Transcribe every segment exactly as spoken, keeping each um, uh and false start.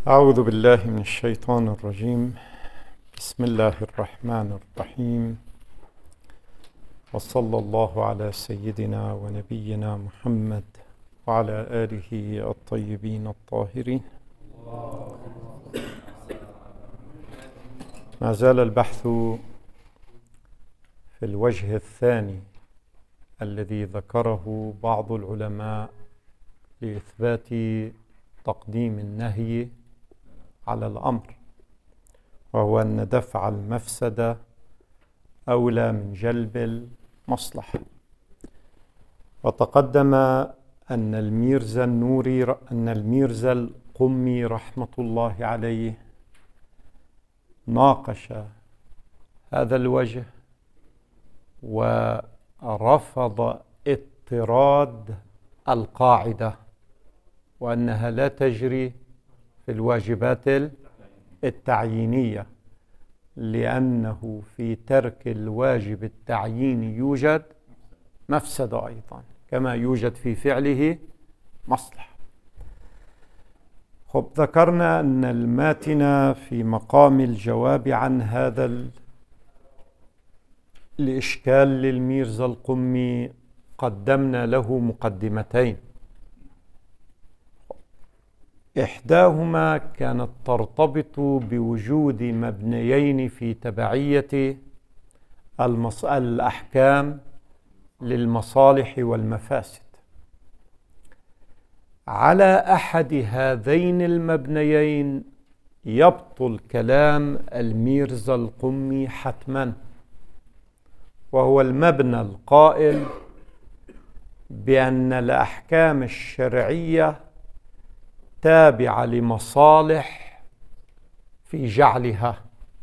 أعوذ بالله من الشيطان الرجيم. بسم الله الرحمن الرحيم، وصلى الله على سيدنا ونبينا محمد وعلى آله الطيبين الطاهرين. ما زال البحث في الوجه الثاني الذي ذكره بعض العلماء لإثبات تقديم النهي على الأمر، وهو أن دفع المفسدة أولى من جلب المصلحة. وتقدم أن الميرزا النوري أن الميرزا القمي رحمة الله عليه ناقش هذا الوجه ورفض اضطراد القاعدة وأنها لا تجري في الواجبات التعيينية، لأنه في ترك الواجب التعييني يوجد مفسدة أيضا كما يوجد في فعله مصلحة. خب، ذكرنا أن الماتن في مقام الجواب عن هذا الإشكال للميرزا القمي قدمنا له مقدمتين. إحداهما كانت ترتبط بوجود مبنيين في تبعية المص... الأحكام للمصالح والمفاسد. على أحد هذين المبنيين يبطل كلام الميرزا القمي حتما، وهو المبنى القائل بأن الأحكام الشرعية تابعة لمصالح في جعلها،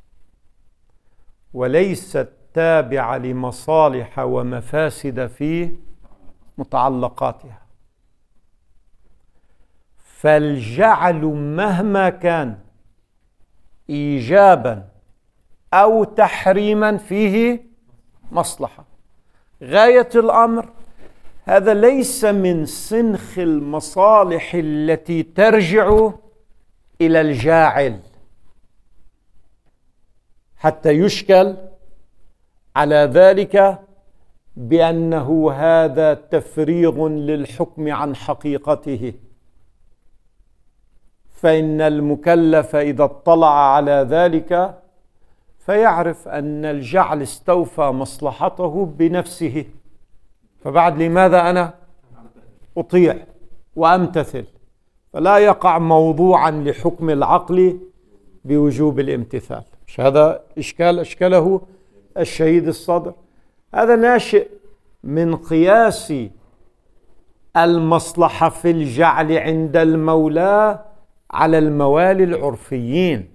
وليست تابعة لمصالح ومفاسد في متعلقاتها. فالجعل مهما كان إيجابا أو تحريما فيه مصلحة. غاية الأمر هذا ليس من سنخ المصالح التي ترجع إلى الجاعل، حتى يشكل على ذلك بأنه هذا تفريغ للحكم عن حقيقته. فإن المكلف إذا اطلع على ذلك فيعرف أن الجعل استوفى مصلحته بنفسه، فبعد لماذا أنا أطيع وأمتثل؟ فلا يقع موضوعا لحكم العقل بوجوب الامتثال. مش هذا إشكال أشكله الشهيد الصدر؟ هذا ناشئ من قياس المصلحة في الجعل عند المولى على الموالي العرفيين.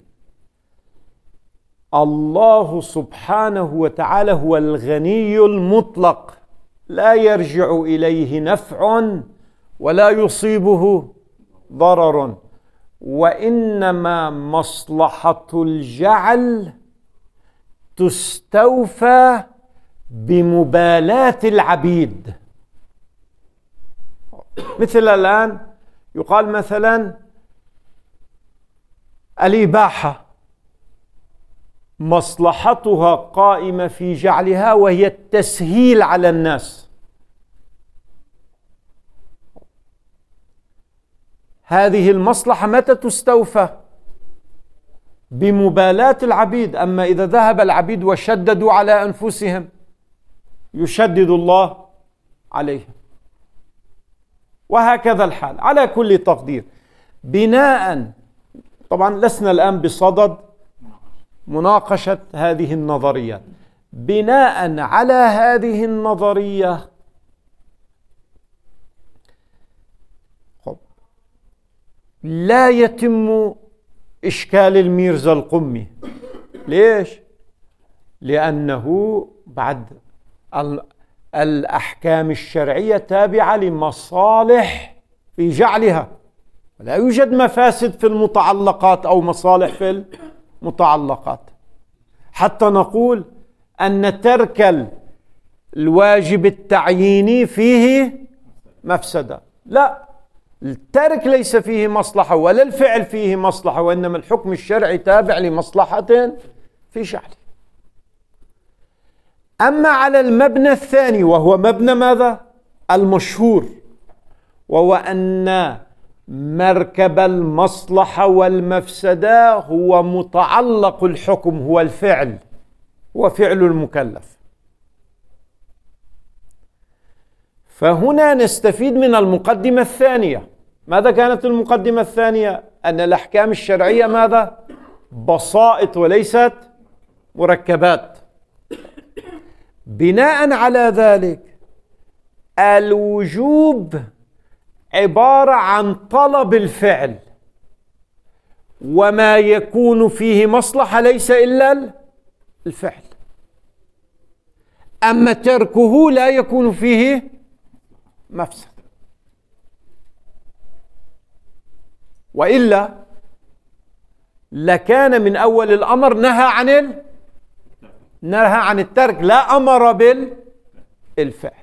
الله سبحانه وتعالى هو الغني المطلق، لا يرجع إليه نفع ولا يصيبه ضرر، وإنما مصلحة الجعل تستوفى بمبالاة العبيد. مثل الآن يقال مثلا الإباحة مصلحتها قائمة في جعلها، وهي التسهيل على الناس. هذه المصلحة متى تستوفى؟ بمبالاة العبيد. أما إذا ذهب العبيد وشددوا على أنفسهم يشدد الله عليهم، وهكذا الحال. على كل تقدير، بناء طبعا لسنا الآن بصدد مناقشة هذه النظريات. بناء على هذه النظرية لا يتم إشكال الميرزا القمي. ليش؟ لأنه بعد الأحكام الشرعية تابعة لمصالح في جعلها، لا يوجد مفاسد في المتعلقات أو مصالح في المتعلقات حتى نقول أن ترك الواجب التعييني فيه مفسدة. لا، الترك ليس فيه مصلحة ولا الفعل فيه مصلحة، وإنما الحكم الشرعي تابع لمصلحة في شأنه. أما على المبنى الثاني وهو مبنى ماذا؟ المشهور، وهو أن مركب المصلحة والمفسدة هو متعلق الحكم، هو الفعل، هو فعل المكلف. فهنا نستفيد من المقدمة الثانية. ماذا كانت المقدمة الثانية؟ أن الأحكام الشرعية ماذا؟ بسائط وليست مركبات. بناء على ذلك الوجوب عبارة عن طلب الفعل، وما يكون فيه مصلحة ليس إلا الفعل، أما تركه لا يكون فيه مفسد. وإلا لكان من أول الأمر نهى عن ال... نهى عن الترك، لا أمر بالفعل.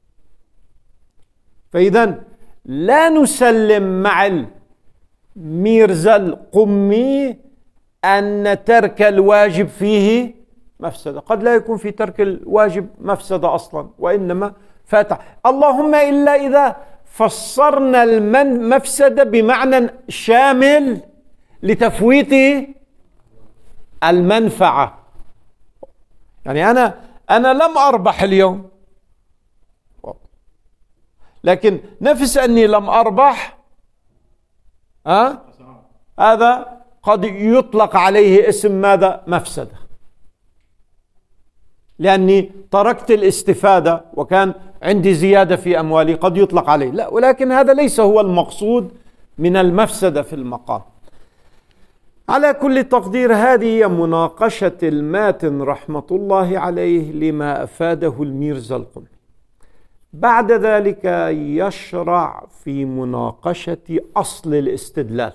فإذا لا نسلم مع الميرزا القمي أن ترك الواجب فيه مفسدة. قد لا يكون في ترك الواجب مفسدة أصلا، وإنما فاتح، اللهم إلا إذا فسرنا المفسدة بمعنى شامل لتفويت المنفعة. يعني أنا أنا لم أربح اليوم، لكن نفس أني لم أربح أه؟ هذا قد يطلق عليه اسم ماذا؟ مفسدة، لأني تركت الاستفادة وكان عندي زيادة في أموالي، قد يطلق عليه. لا، ولكن هذا ليس هو المقصود من المفسدة في المقام. على كل تقدير هذه هي مناقشة الماتن رحمة الله عليه لما أفاده الميرزا القمي. بعد ذلك يشرع في مناقشة أصل الاستدلال.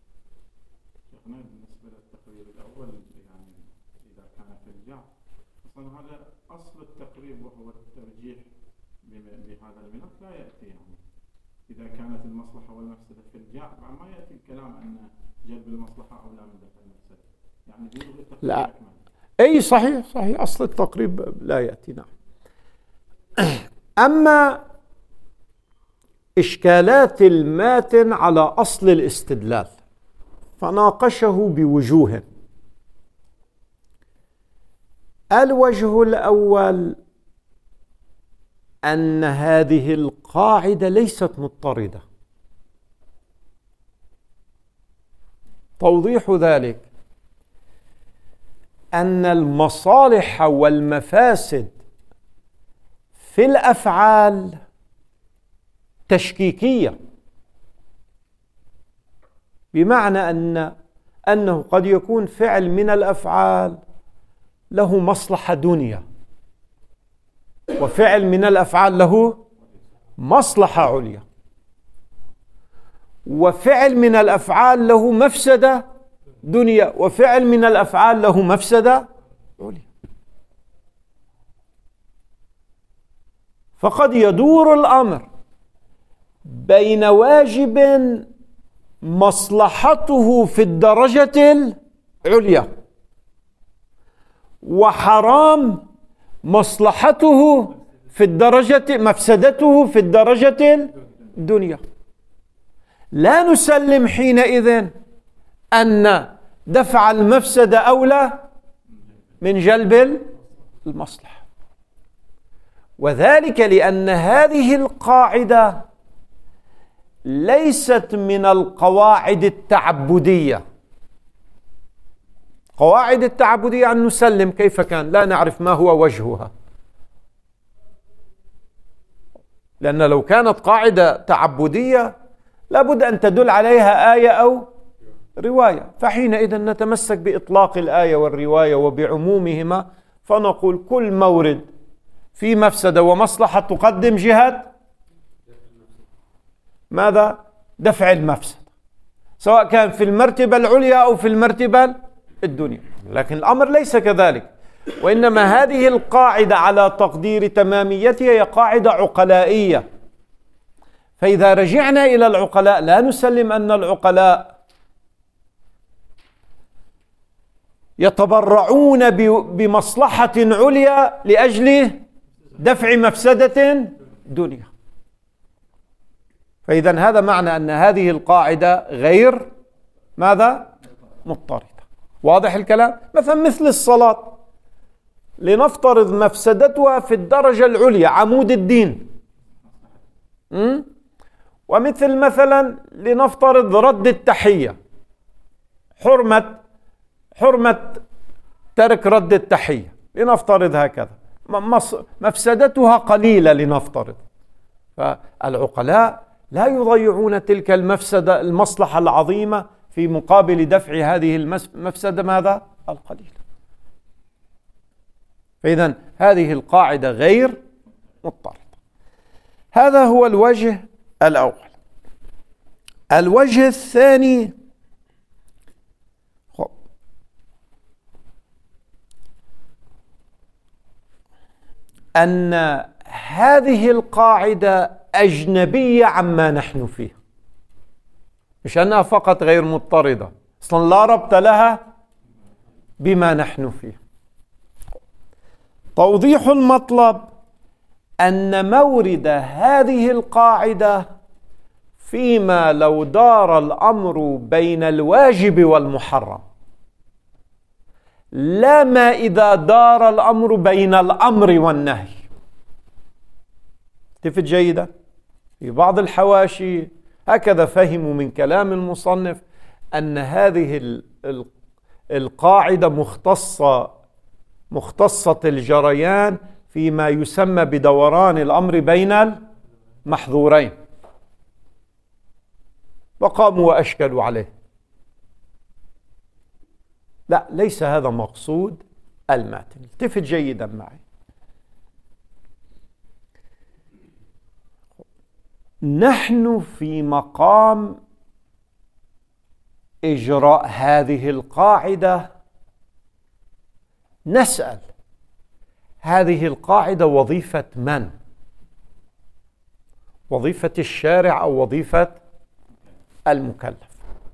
بالنسبة للتقرير الأول، يعني إذا كان في الجعل، أصلا هذا أصل التقرير وهو الترجيح بهذا المنط لا يأتي. يعني إذا كانت المصلحة والمفسدة في الجعل، ما يأتي الكلام أن جلب المصلحة أولى من دفع المفسدة. يعني بيلغي التقرير. لا، أي صحيح صحيح، أصل التقريب لا يأتي. نعم. أما إشكالات الماتن على أصل الاستدلال فناقشه بوجوه. الوجه الأول أن هذه القاعدة ليست مضطردة. توضيح ذلك أن المصالح والمفاسد في الأفعال تشكيكية، بمعنى أن أنه قد يكون فعل من الأفعال له مصلحة دنيا، وفعل من الأفعال له مصلحة عليا، وفعل من الأفعال له مفسدة دنيا، وفعل من الأفعال له مفسدة عليا. فقد يدور الأمر بين واجب مصلحته في الدرجة العليا وحرام مصلحته في الدرجة مفسدته في الدرجة الدنيا. لا نسلم حينئذ أن دفع المفسدة أولى من جلب المصلحة، وذلك لأن هذه القاعدة ليست من القواعد التعبدية. قواعد التعبدية أن نسلم كيف كان، لا نعرف ما هو وجهها، لأن لو كانت قاعدة تعبدية لابد أن تدل عليها آية أو رواية، فحينئذ نتمسك بإطلاق الآية والرواية وبعمومهما، فنقول كل مورد في مفسدة ومصلحة تقدم جهة ماذا؟ دفع المفسدة، سواء كان في المرتبة العليا أو في المرتبة الدنيا. لكن الأمر ليس كذلك، وإنما هذه القاعدة على تقدير تماميتها هي قاعدة عقلائية، فإذا رجعنا إلى العقلاء لا نسلم أن العقلاء يتبرعون بمصلحة عليا لأجل دفع مفسدة دنيا. فإذا هذا معنى أن هذه القاعدة غير ماذا؟ مضطردة. واضح الكلام؟ مثلا مثل الصلاة، لنفترض مفسدتها في الدرجة العليا عمود الدين، م? ومثل مثلا لنفترض رد التحية، حرمة حرمة ترك رد التحية، لنفترض هكذا، مفسدتها قليلة لنفترض. فالعقلاء لا يضيعون تلك المفسدة المصلحة العظيمة في مقابل دفع هذه المفسدة ماذا؟ القليل. فإذا هذه القاعدة غير مضطردة. هذا هو الوجه الأول. الوجه الثاني أن هذه القاعدة أجنبية عما نحن فيه، مش أنها فقط غير مضطردة، أصلا لا ربط لها بما نحن فيه. توضيح المطلب أن مورد هذه القاعدة فيما لو دار الأمر بين الواجب والمحرم، لا ما إذا دار الأمر بين الأمر والنهي. التفت جيدا، في بعض الحواشي هكذا فهموا من كلام المصنف أن هذه القاعدة مختصة مختصة الجريان فيما يسمى بدوران الأمر بين المحظورين، وقاموا وأشكلوا عليه. لا، ليس هذا مقصود الماتن. التفت جيدا معي. نحن في مقام إجراء هذه القاعدة نسأل: هذه القاعدة وظيفة من؟ وظيفة الشارع أو وظيفة المكلف؟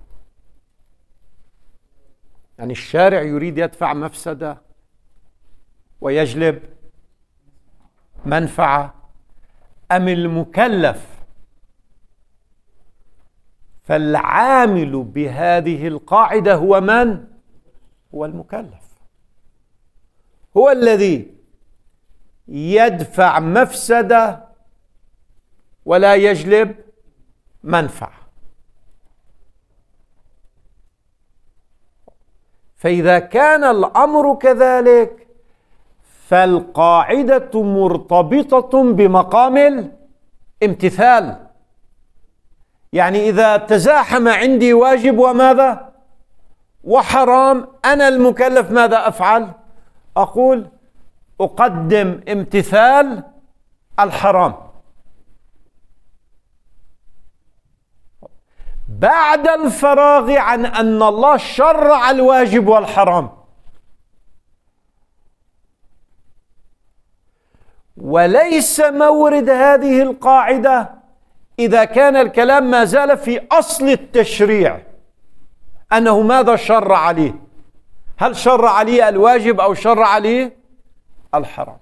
يعني الشارع يريد يدفع مفسدة ويجلب منفعة، أم المكلف؟ فالعامل بهذه القاعدة هو من؟ هو المكلف، هو الذي يدفع مفسدة ولا يجلب منفعة. فإذا كان الأمر كذلك فالقاعدة مرتبطة بمقام الامتثال. يعني إذا تزاحم عندي واجب وماذا؟ وحرام، أنا المكلف ماذا أفعل؟ أقول أقدم امتثال الحرام بعد الفراغ عن أن الله شرع الواجب والحرام. وليس مورد هذه القاعدة إذا كان الكلام ما زال في أصل التشريع أنه ماذا شرع عليه، هل شرع عليه الواجب أو شرع عليه الحرام.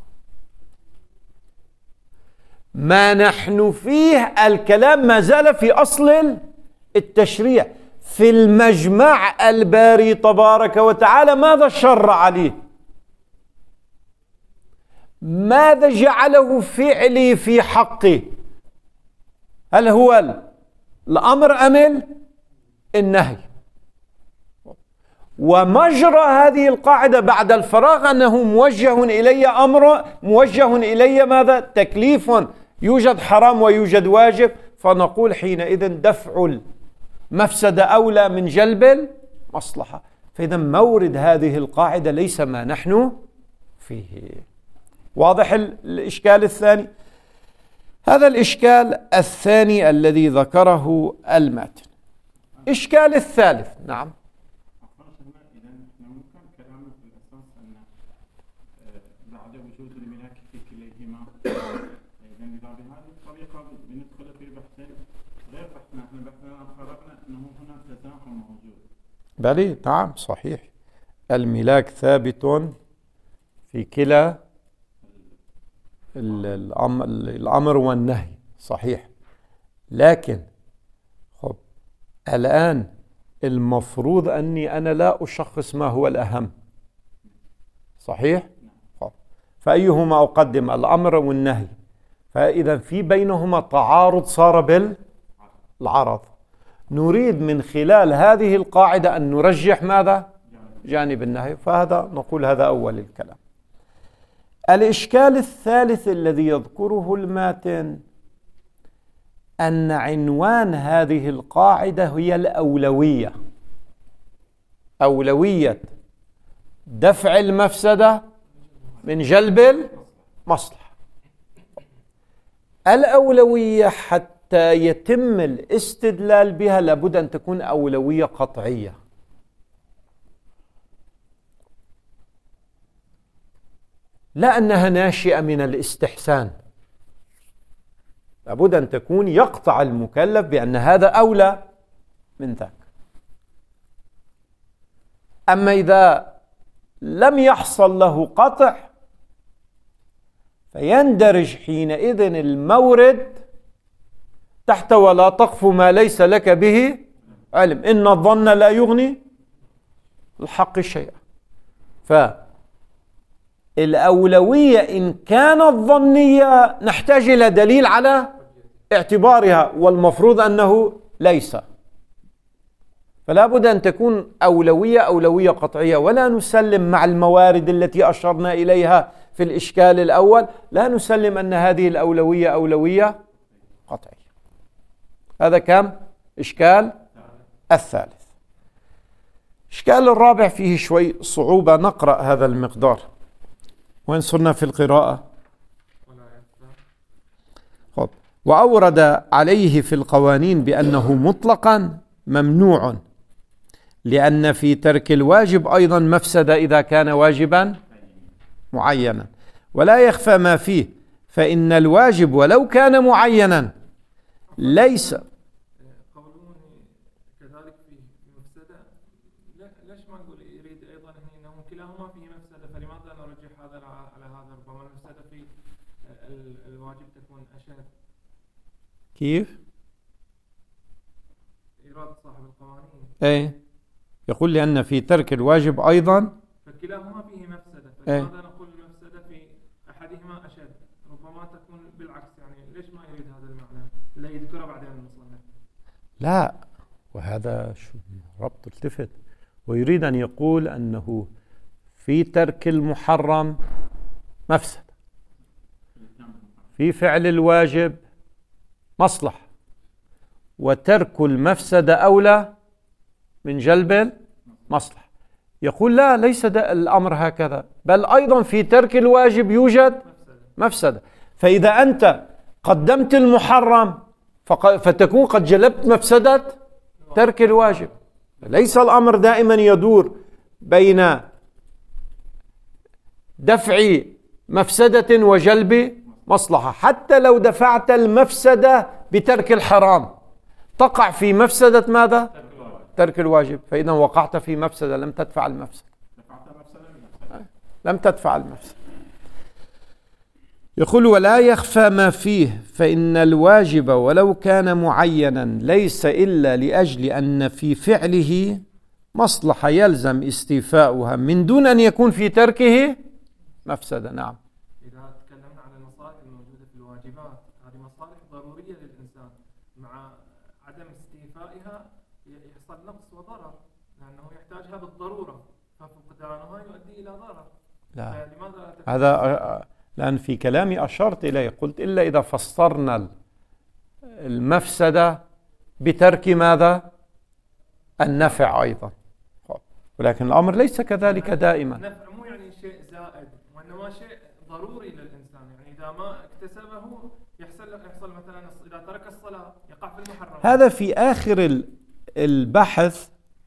ما نحن فيه الكلام ما زال في أصل التشريع، في المجمع الباري تبارك وتعالى ماذا شرع عليه، ماذا جعله فعلي في حقي، هل هو الأمر أم النهي. ومجرى هذه القاعدة بعد الفراغ أنه موجه إلي أمر، موجه إلي ماذا؟ تكليف، يوجد حرام ويوجد واجب، فنقول حينئذ دفع المفسدة أولى من جلب المصلحة. فإذا مورد هذه القاعدة ليس ما نحن فيه. واضح الإشكال الثاني؟ هذا الإشكال الثاني الذي ذكره الماتن. إشكال الثالث، نعم. بعد وجود الملاك في كليهما، إذا إذا بهذه الطريقة بندخل في موجود. بلى نعم صحيح، الملاك ثابت في كلا الأمر والنهي صحيح. لكن خب الآن المفروض أني أنا لا أشخص ما هو الأهم، صحيح؟ خب فأيهما أقدم، الأمر والنهي؟ فإذا في بينهما تعارض صار بالعرض. نريد من خلال هذه القاعدة أن نرجح ماذا؟ جانب النهي. فهذا نقول هذا أول الكلام. الإشكال الثالث الذي يذكره الماتن أن عنوان هذه القاعدة هي الأولوية، أولوية دفع المفسدة من جلب المصلحة. الأولوية حتى يتم الاستدلال بها لابد أن تكون أولوية قطعية، لا أنها ناشئة من الاستحسان، لابد أن تكون يقطع المكلف بأن هذا أولى من ذاك. أما إذا لم يحصل له قطع فيندرج حينئذ المورد تحت ولا تقف ما ليس لك به علم، إن الظن لا يغني الحق شيئا. فالأولوية إن كانت ظنية نحتاج إلى دليل على اعتبارها، والمفروض أنه ليس. فلا بد أن تكون أولوية أولوية قطعية، ولا نسلم مع الموارد التي أشرنا إليها في الإشكال الأول، لا نسلم أن هذه الأولوية أولوية قطعية. هذا كم؟ إشكال الثالث. إشكال الرابع فيه شوي صعوبة، نقرأ هذا المقدار. وين صرنا في القراءة؟ خب. وأورد عليه في القوانين بأنه مطلقا ممنوع، لأن في ترك الواجب أيضا مفسدة إذا كان واجبا معينا، ولا يخفى ما فيه، فإن الواجب ولو كان معينا ليس. قولون كذلك فيه مفسدة، ليش ما نقول يريد أيضا أنه كلاهما فيه مفسدة؟ فلماذا نرجح هذا على هذا؟ ربما المفسدة في الواجب تكون أشد. كيف؟ إرادة صاحب القوانين ايه يقول لأن في ترك الواجب أيضا فكلاهما فيه مفسدة، فلماذا ايه؟ نقول المفسدة في أحدهما أشد؟ ربما تكون بالعكس، يعني ليش ما يريد هذا المعنى اللي يذكره بعدين المصنف؟ لا، وهذا شو ربط التفت، ويريد أن يقول أنه في ترك المحرم مفسدة، في فعل الواجب مصلحة، وترك المفسدة أولى من جلب المصلحة. يقول لا، ليس الأمر هكذا، بل أيضا في ترك الواجب يوجد مفسدة. فإذا أنت قدمت المحرم فتكون قد جلبت مفسدة ترك الواجب. ليس الأمر دائما يدور بين دفع مفسدة وجلب مصلحة. حتى لو دفعت المفسدة بترك الحرام تقع في مفسدة ماذا؟ ترك الواجب. فإذا وقعت في مفسدة لم تدفع المفسدة، لم تدفع المفسدة. يقول ولا يخفى ما فيه، فإن الواجب ولو كان معينا ليس إلا لأجل أن في فعله مصلحة يلزم استيفاؤها من دون أن يكون في تركه مفسدة. نعم. إذا تكلمنا عن المصالح الموجودة في الواجبات، هذه مصالح ضرورية للإنسان، مع عدم استيفائها يحصل نقص وضرر، لأنه يحتاجها بالضرورة، ففقدانها يؤدي إلى ضرر. لا، هذا لأن في كلامي أشرت إليه، قلت إلا إذا فسرنا المفسدة بترك ماذا؟ النفع أيضا. ولكن الأمر ليس كذلك دائما. النفع مو يعني شيء زائد، وإنما شيء ضروري للإنسان، يعني إذا ما اكتسبه يحصل يحصل مثلا إذا ترك الصلاة يقع في المحرم. هذا في آخر البحث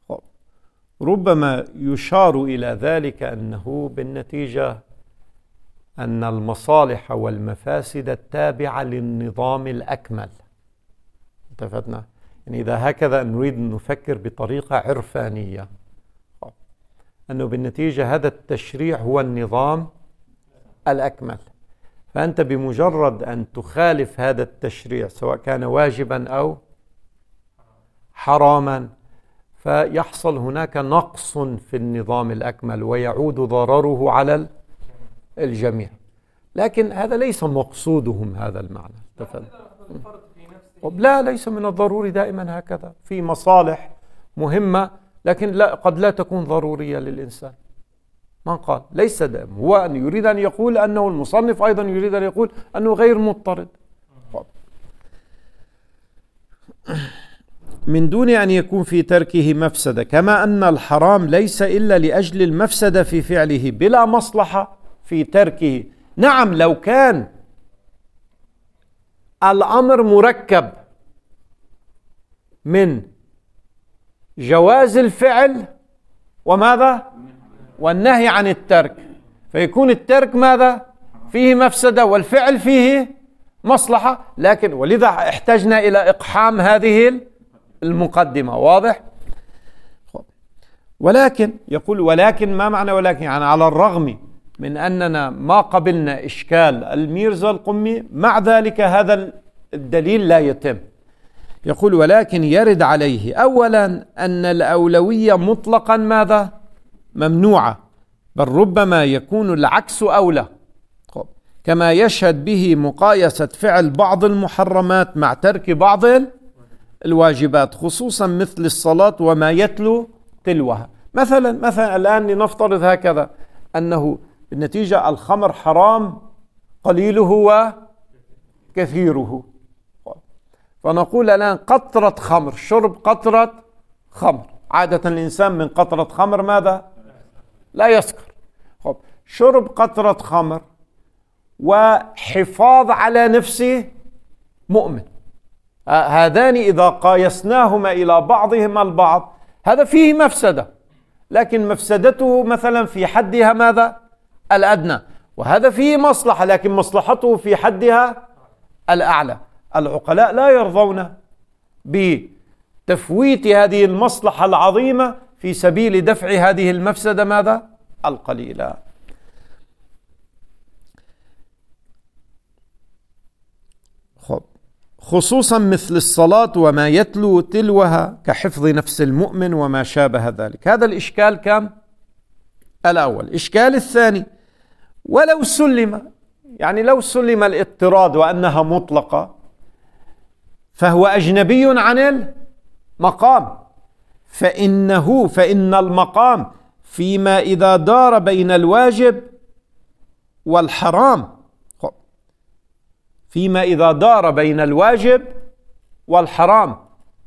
ربما يشار إلى ذلك أنه بالنتيجة أن المصالح والمفاسد التابعة للنظام الأكمل. اتفقنا؟ يعني إذا هكذا نريد أن نفكر بطريقة عرفانية، أنه بالنتيجة هذا التشريع هو النظام الأكمل، فأنت بمجرد أن تخالف هذا التشريع سواء كان واجبا أو حراما فيحصل هناك نقص في النظام الأكمل ويعود ضرره على الجميع. لكن هذا ليس مقصودهم هذا المعنى. لا، ليس من الضروري دائما هكذا، في مصالح مهمة لكن لا قد لا تكون ضرورية للإنسان. من قال؟ ليس دائما، هو أن يريد أن يقول أنه المصنف أيضا يريد أن يقول أنه غير مضطرد من دون أن يكون في تركه مفسدة، كما أن الحرام ليس إلا لأجل المفسدة في فعله بلا مصلحة في تركه. نعم، لو كان الأمر مركب من جواز الفعل وماذا؟ والنهي عن الترك، فيكون الترك ماذا؟ فيه مفسدة والفعل فيه مصلحة. لكن ولذا احتجنا إلى إقحام هذه المقدمة. واضح؟ ولكن يقول ولكن ما معنى ولكن؟ يعني على الرغم من أننا ما قبلنا إشكال الميرزا القمي، مع ذلك هذا الدليل لا يتم. يقول ولكن يرد عليه أولا أن الأولوية مطلقا ماذا؟ ممنوعة، بل ربما يكون العكس أولى، كما يشهد به مقايسة فعل بعض المحرمات مع ترك بعض الواجبات، خصوصا مثل الصلاة وما يتلو تلوها. مثلا مثلا الآن لنفترض هكذا أنه بالنتيجة الخمر حرام قليله وكثيره، فنقول الآن قطرة خمر، شرب قطرة خمر، عادة الإنسان من قطرة خمر ماذا؟ لا يسكر. خب، شرب قطرة خمر وحفاظ على نفسه مؤمن، هذان إذا قايسناهما إلى بعضهما البعض هذا فيه مفسدة، لكن مفسدته مثلا في حدها ماذا؟ الأدنى، وهذا فيه مصلحة لكن مصلحته في حدها الأعلى. العقلاء لا يرضون بتفويت هذه المصلحة العظيمة في سبيل دفع هذه المفسدة ماذا؟ القليلة. خب، خصوصا مثل الصلاة وما يتلو تلوها كحفظ نفس المؤمن وما شابه ذلك. هذا الإشكال كم؟ الأول. الإشكال الثاني ولو سلم، يعني لو سلم الاضطراد وأنها مطلقة فهو أجنبي عن المقام، فإنه فإن المقام فيما إذا دار بين الواجب والحرام، فيما إذا دار بين الواجب والحرام.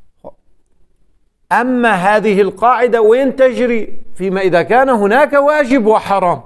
أما هذه القاعدة وين تجري؟ فيما إذا كان هناك واجب وحرام،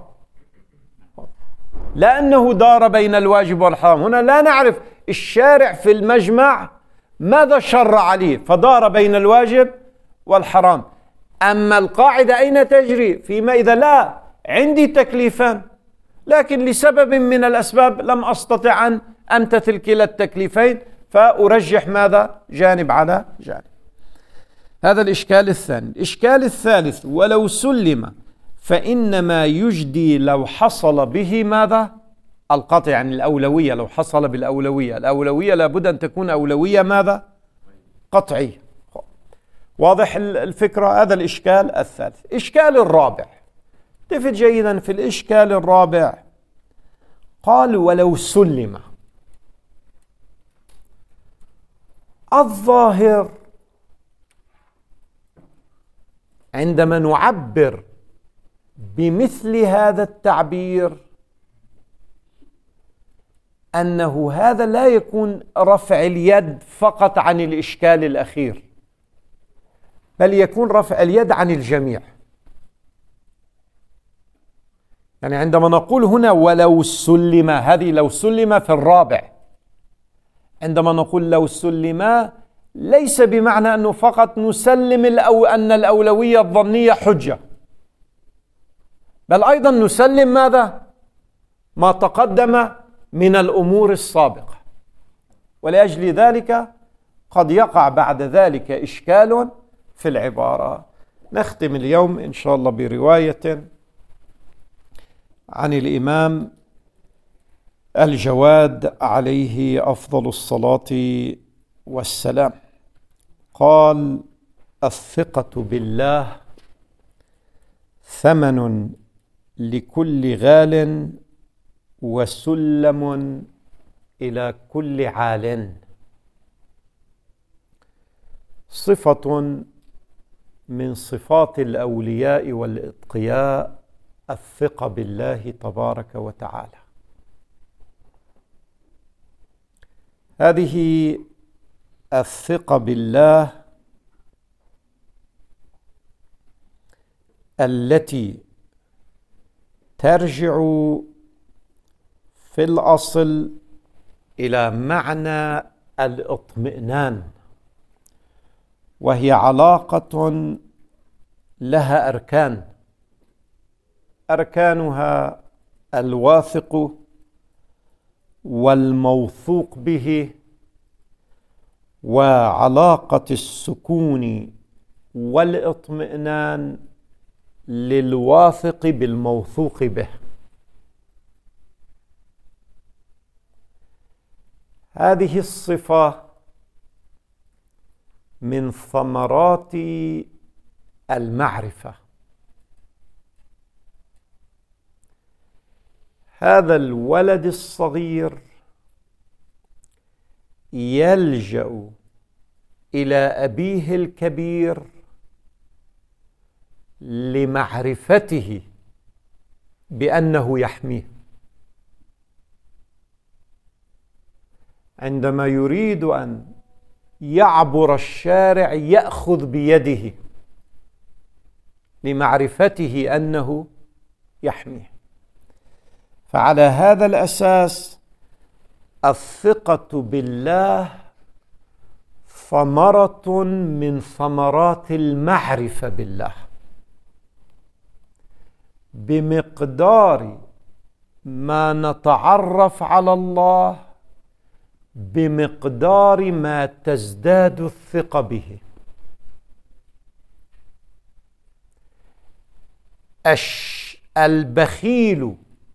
لأنه دار بين الواجب والحرام. هنا لا نعرف الشارع في المجمع ماذا شرع عليه فدار بين الواجب والحرام. أما القاعدة أين تجري؟ فيما إذا لا عندي تكليفان لكن لسبب من الأسباب لم أستطع أن أمتثل كلا التكليفين فأرجح ماذا؟ جانب على جانب. هذا الإشكال الثاني. الإشكال الثالث ولو سلم فإنما يجدي لو حصل به ماذا؟ القطع، يعني الأولوية، لو حصل بالأولوية. الأولوية لابد أن تكون أولوية ماذا؟ قطعية. واضح الفكرة؟ هذا الإشكال الثالث. الإشكال الرابع، التفت جيدا في الإشكال الرابع، قال ولو سلم. الظاهر عندما نعبر بمثل هذا التعبير أنه هذا لا يكون رفع اليد فقط عن الإشكال الأخير، بل يكون رفع اليد عن الجميع. يعني عندما نقول هنا ولو سلم، هذه لو سلم في الرابع، عندما نقول لو سلم ليس بمعنى أنه فقط نسلم الأو أن الأولوية الظنية حجة، بل أيضا نسلم ماذا؟ ما تقدم من الأمور السابقة. ولأجل ذلك قد يقع بعد ذلك إشكال في العبارة. نختم اليوم إن شاء الله برواية عن الإمام الجواد عليه أفضل الصلاة والسلام. قال: الثقة بالله ثمن لكل غال وسلم إلى كل عال. صفة من صفات الأولياء والأتقياء الثقة بالله تبارك وتعالى. هذه الثقة بالله التي ترجع في الأصل إلى معنى الاطمئنان، وهي علاقة لها أركان، أركانها الواثق والموثوق به، وعلاقة السكون والاطمئنان للواثق بالموثوق به. هذه الصفة من ثمرات المعرفة. هذا الولد الصغير يلجأ إلى أبيه الكبير لمعرفته بأنه يحميه. عندما يريد أن يعبر الشارع يأخذ بيده لمعرفته أنه يحميه. فعلى هذا الأساس الثقة بالله ثمرة من ثمرات المعرفة بالله، بمقدار ما نتعرف على الله بمقدار ما تزداد الثقة به. البخيل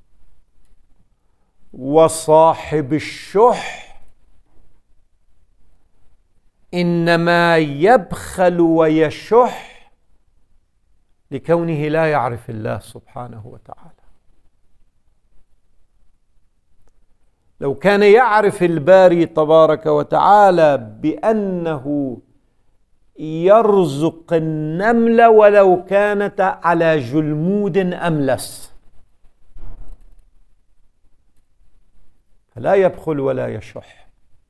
وصاحب الشح إنما يبخل ويشح لكونه لا يعرف الله سبحانه وتعالى. لو كان يعرف الباري تبارك وتعالى بأنه يرزق النمل ولو كانت على جلمود أملس، فلا يبخل ولا يشح.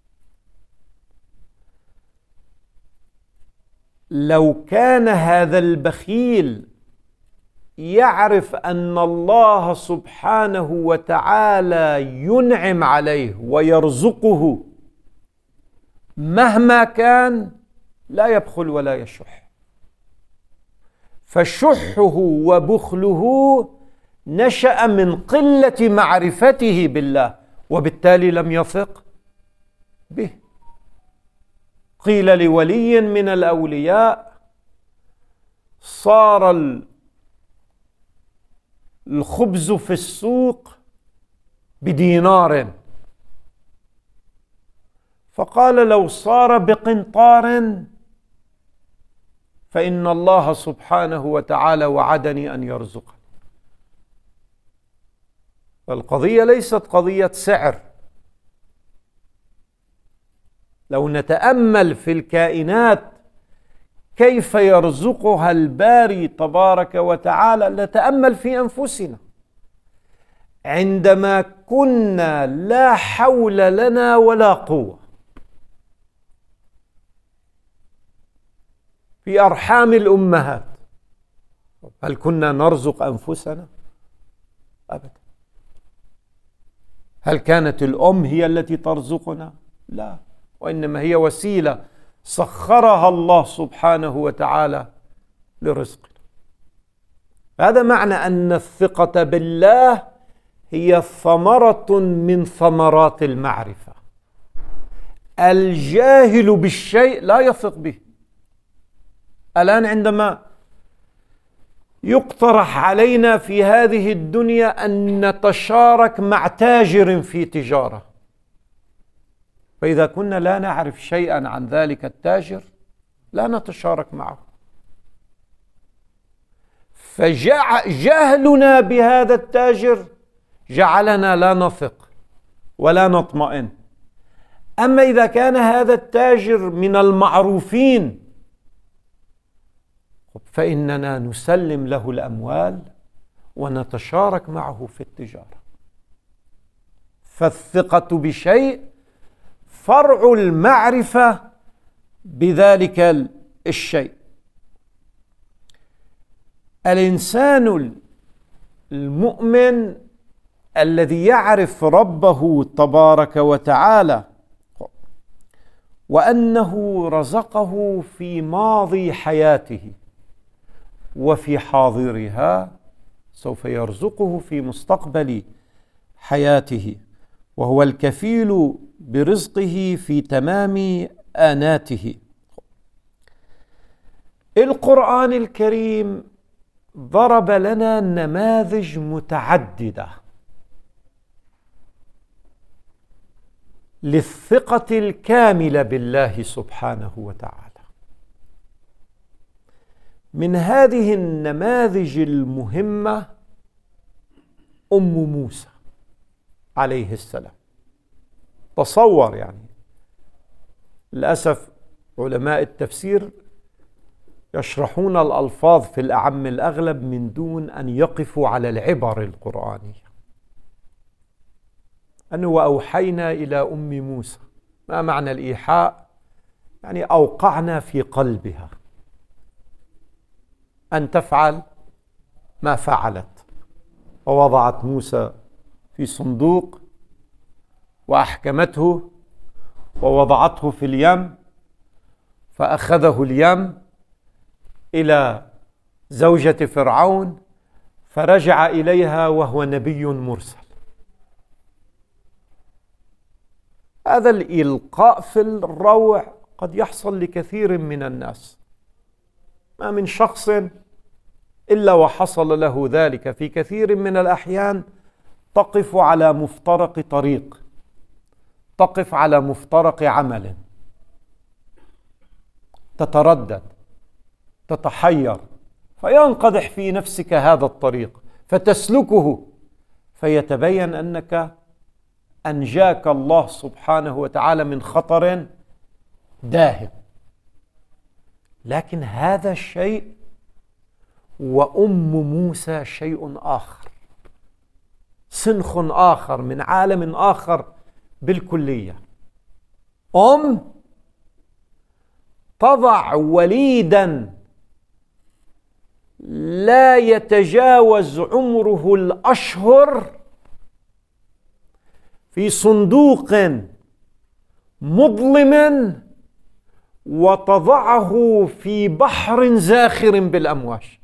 لو كان هذا البخيل يعرف أن الله سبحانه وتعالى ينعم عليه ويرزقه مهما كان، لا يبخل ولا يشح. فشحه وبخله نشأ من قلة معرفته بالله، وبالتالي لم يثق به. قيل لولي من الأولياء: صار الخبز في السوق بدينار، فقال: لو صار بقنطار فإن الله سبحانه وتعالى وعدني أن يرزقني. فالقضية ليست قضية سعر. لو نتأمل في الكائنات كيف يرزقها الباري تبارك وتعالى، نتأمل في أنفسنا عندما كنا لا حول لنا ولا قوة في أرحام الأمهات، هل كنا نرزق أنفسنا؟ أبدا. هل كانت الأم هي التي ترزقنا؟ لا، وإنما هي وسيلة سخرها الله سبحانه وتعالى لرزقنا. هذا معنى أن الثقة بالله هي ثمرة من ثمرات المعرفة الجاهل بالشيء لا يثق به. الآن عندما يقترح علينا في هذه الدنيا أن نتشارك مع تاجر في تجارة، فإذا كنا لا نعرف شيئا عن ذلك التاجر لا نتشارك معه. فجهلنا بهذا التاجر جعلنا لا نثق ولا نطمئن. أما إذا كان هذا التاجر من المعروفين فإننا نسلم له الأموال ونتشارك معه في التجارة. فالثقة بشيء فرع المعرفة بذلك الشيء. الإنسان المؤمن الذي يعرف ربه تبارك وتعالى وأنه رزقه في ماضي حياته وفي حاضرها سوف يرزقه في مستقبل حياته، وهو الكفيل برزقه في تمام آناته. القرآن الكريم ضرب لنا نماذج متعددة للثقة الكاملة بالله سبحانه وتعالى. من هذه النماذج المهمة أم موسى عليه السلام. تصور يعني، للأسف علماء التفسير يشرحون الألفاظ في الأعم الأغلب من دون أن يقفوا على العبر القرآنية. أنه وأوحينا إلى أم موسى، ما معنى الإيحاء؟ يعني أوقعنا في قلبها أن تفعل ما فعلت، ووضعت موسى في صندوق وأحكمته ووضعته في اليم، فأخذه اليم إلى زوجة فرعون فرجع إليها وهو نبي مرسل. هذا الإلقاء في الروع قد يحصل لكثير من الناس، ما من شخص إلا وحصل له ذلك. في كثير من الأحيان تقف على مفترق طريق، تقف على مفترق عمل، تتردد، تتحير، فينقدح في نفسك هذا الطريق فتسلكه، فيتبين أنك أنجاك الله سبحانه وتعالى من خطر داهم. لكن هذا الشيء وأم موسى شيء آخر، سنخ آخر من عالم آخر بالكلية. أم تضع وليدا لا يتجاوز عمره الأشهر في صندوق مظلم وتضعه في بحر زاخر بالأمواج.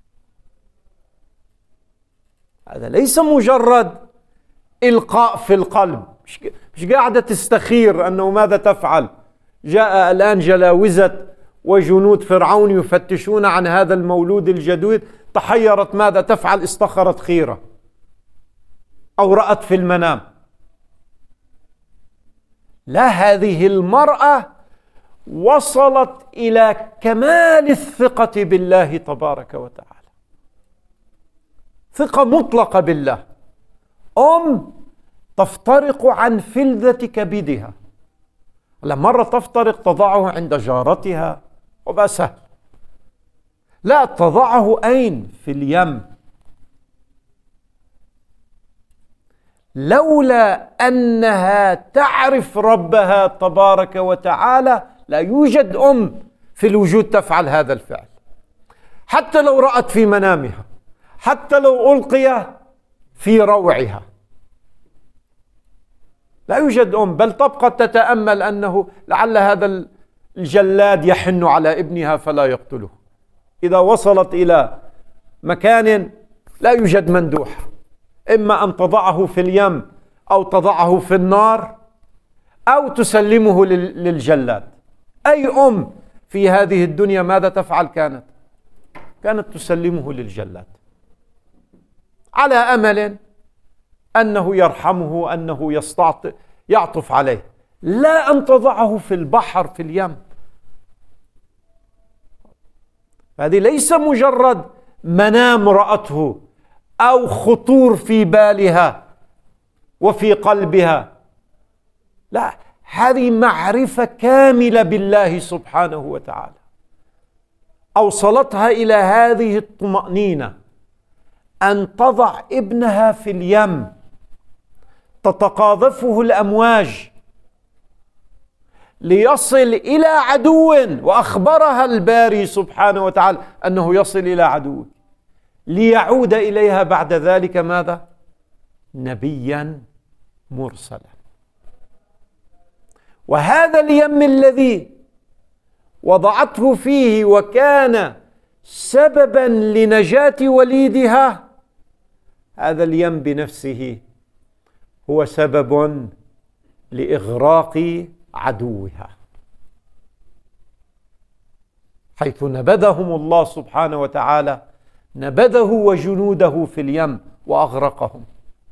هذا ليس مجرد إلقاء في القلب، مش قاعدة تستخير أنه ماذا تفعل. جاء الآن جلاوزة وجنود فرعون يفتشون عن هذا المولود الجديد، تحيرت ماذا تفعل، استخرت خيرة أو رأت في المنام. لا، هذه المرأة وصلت إلى كمال الثقة بالله تبارك وتعالى، ثقة مطلقة بالله. أم تفترق عن فلذة كبدها، مرة تفترق تضعه عند جارتها وبقى سهل، لا، تضعه أين؟ في اليم. لولا أنها تعرف ربها تبارك وتعالى لا يوجد أم في الوجود تفعل هذا الفعل، حتى لو رأت في منامها، حتى لو ألقي في روعها، لا يوجد أم. بل تبقى تتأمل أنه لعل هذا الجلاد يحن على ابنها فلا يقتله. إذا وصلت إلى مكان لا يوجد مندوح، إما أن تضعه في اليم أو تضعه في النار أو تسلمه للجلاد. أي أم في هذه الدنيا ماذا تفعل؟ كانت كانت تسلمه للجلاد على أمل أنه يرحمه، أنه يستعطف يعطف عليه، لا أن تضعه في البحر في اليم. هذه ليس مجرد منام رأته أو خطور في بالها وفي قلبها، لا، هذه معرفة كاملة بالله سبحانه وتعالى أوصلتها إلى هذه الطمأنينة أن تضع ابنها في اليم تتقاذفه الأمواج ليصل إلى عدو، وأخبرها الباري سبحانه وتعالى أنه يصل إلى عدو، ليعود إليها بعد ذلك ماذا؟ نبيا مرسلا. وهذا اليم الذي وضعته فيه وكان سببا لنجاة وليدها، هذا اليم بنفسه هو سبب لإغراق عدوها، حيث نبذهم الله سبحانه وتعالى، نبذه وجنوده في اليم وأغرقهم.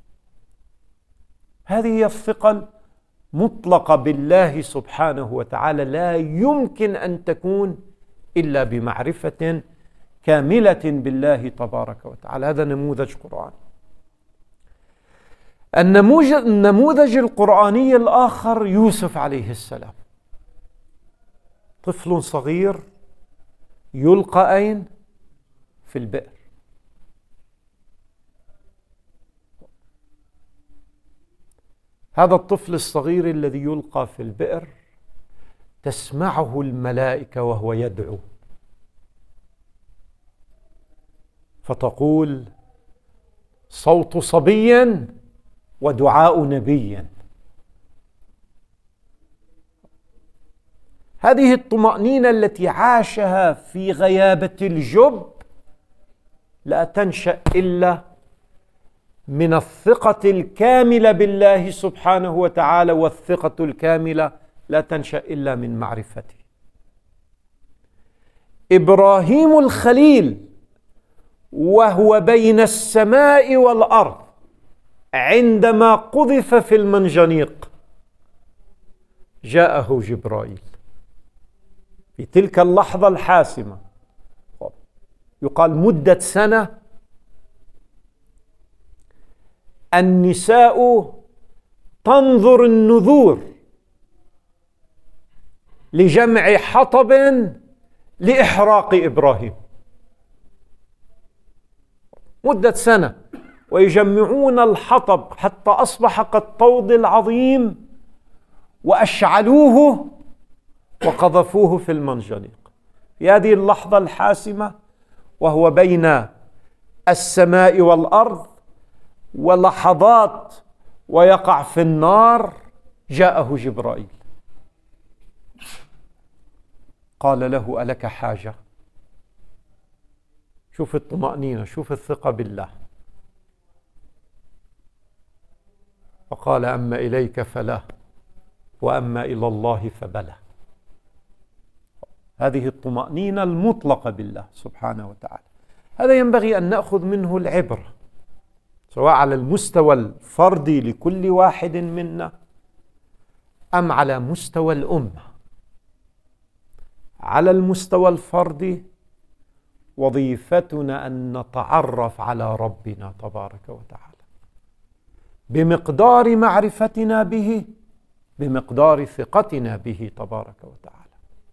هذه هي الثقة المطلقة بالله سبحانه وتعالى، لا يمكن أن تكون إلا بمعرفة كاملة بالله تبارك وتعالى. هذا نموذج قرآني. النموذج القرآني الآخر يوسف عليه السلام، طفل صغير يلقى أين؟ في البئر. هذا الطفل الصغير الذي يلقى في البئر تسمعه الملائكة وهو يدعو، فتقول صوت صبي ودعاء نبي. هذه الطمأنينة التي عاشها في غيابة الجب لا تنشأ إلا من الثقة الكاملة بالله سبحانه وتعالى، والثقة الكاملة لا تنشأ إلا من معرفته. إبراهيم الخليل وهو بين السماء والأرض عندما قذف في المنجنيق جاءه جبرائيل في تلك اللحظة الحاسمة، يقال مدة سنة النساء تنظر النذور لجمع حطب لإحراق إبراهيم، مدة سنة، ويجمعون الحطب حتى أصبح كالطود العظيم وأشعلوه وقذفوه في المنجنيق. في هذه اللحظة الحاسمة وهو بين السماء والأرض ولحظات ويقع في النار جاءه جبرائيل قال له ألك حاجة؟ شوف الطمأنينة، شوف الثقة بالله. وقال أما إليك فلا، وأما إلى الله فبلى. هذه الطمأنينة المطلقة بالله سبحانه وتعالى. هذا ينبغي أن نأخذ منه العبرة، سواء على المستوى الفردي لكل واحد منا أم على مستوى الأمة. على المستوى الفردي وظيفتنا أن نتعرف على ربنا تبارك وتعالى بمقدار معرفتنا به، بمقدار ثقتنا به تبارك وتعالى.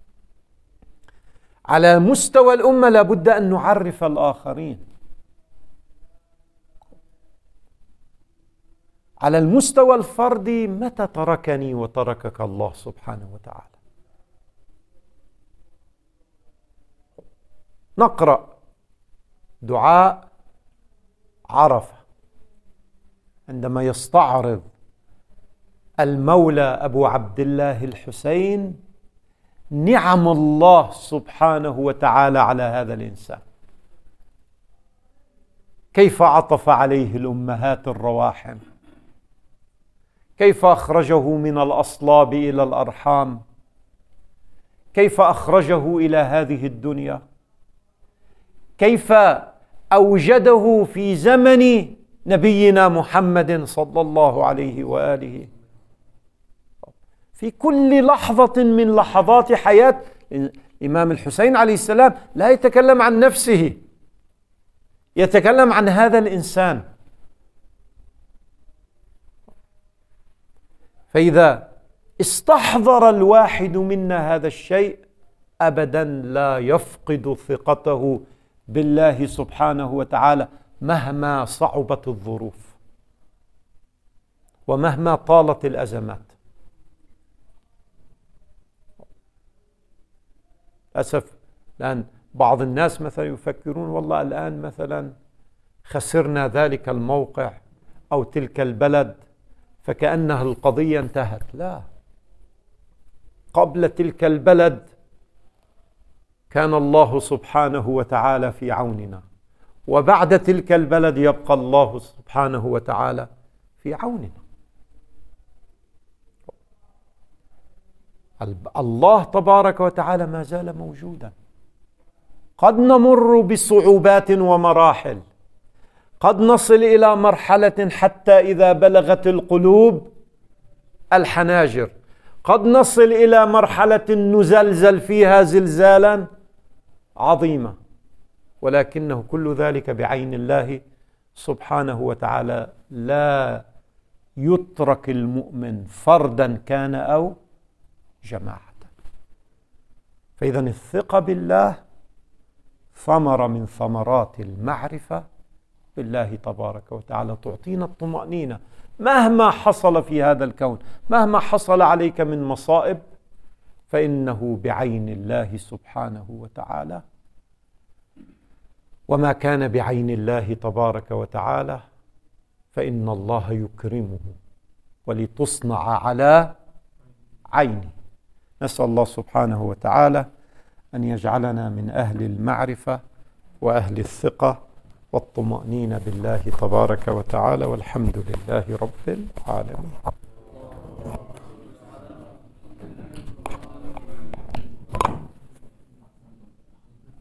على مستوى الأمة لابد أن نعرف الآخرين. على المستوى الفردي متى تركني وتركك الله سبحانه وتعالى؟ نقرأ دعاء عرفة عندما يستعرض المولى أبو عبد الله الحسين نعم الله سبحانه وتعالى على هذا الإنسان، كيف عطف عليه الأمهات الرواحم، كيف أخرجه من الأصلاب إلى الأرحام، كيف أخرجه إلى هذه الدنيا، كيف أوجده في زمن نبينا محمد صلى الله عليه وآله. في كل لحظة من لحظات حياة الإمام الحسين عليه السلام لا يتكلم عن نفسه، يتكلم عن هذا الإنسان. فإذا استحضر الواحد منا هذا الشيء أبدا لا يفقد ثقته بالله سبحانه وتعالى مهما صعبت الظروف ومهما طالت الأزمات. للأسف الآن بعض الناس مثلا يفكرون والله الآن مثلا خسرنا ذلك الموقع أو تلك البلد فكأنها القضية انتهت. لا، قبل تلك البلد كان الله سبحانه وتعالى في عوننا، وبعد تلك البلد يبقى الله سبحانه وتعالى في عوننا. الله تبارك وتعالى ما زال موجودا. قد نمر بصعوبات ومراحل، قد نصل إلى مرحلة حتى إذا بلغت القلوب الحناجر، قد نصل إلى مرحلة نزلزل فيها زلزالا عظيما، ولكنه كل ذلك بعين الله سبحانه وتعالى. لا يترك المؤمن فردا كان أو جماعة. فإذا الثقة بالله ثمرة من ثمرات المعرفة بالله تبارك وتعالى، تعطينا الطمأنينة مهما حصل في هذا الكون، مهما حصل عليك من مصائب فإنه بعين الله سبحانه وتعالى، وما كان بعين الله تبارك وتعالى فإن الله يكرمه ولتصنع على عينه. نسأل الله سبحانه وتعالى أن يجعلنا من أهل المعرفة وأهل الثقة والطمأنينة بالله تبارك وتعالى، والحمد لله رب العالمين.